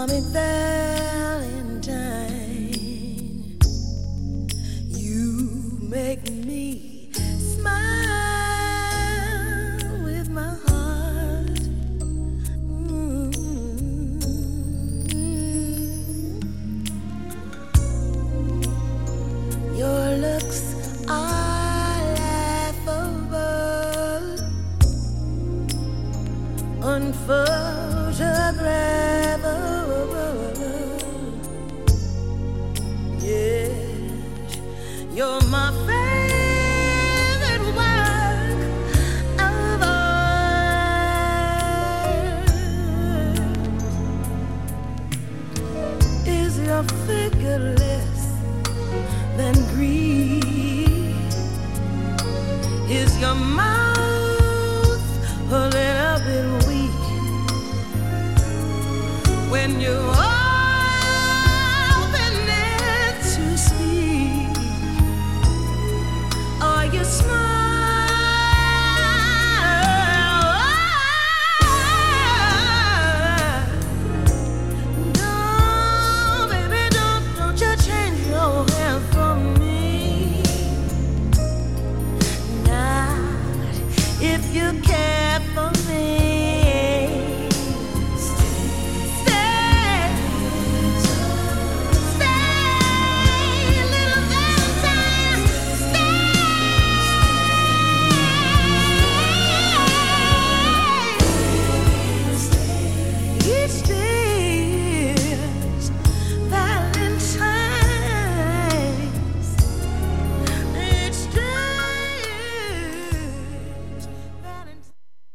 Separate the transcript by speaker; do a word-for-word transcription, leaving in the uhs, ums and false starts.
Speaker 1: Mommy Valentine, you make me smile with my heart. Mm-hmm. Your looks are laughable, unphotographable. Yes, you're my favorite work of art. Is your figure less than Greek? Is your mouth a little bit weak when you open it to speak? Are you smile? No, baby, don't, don't you change your hair for me. Not if you care for me.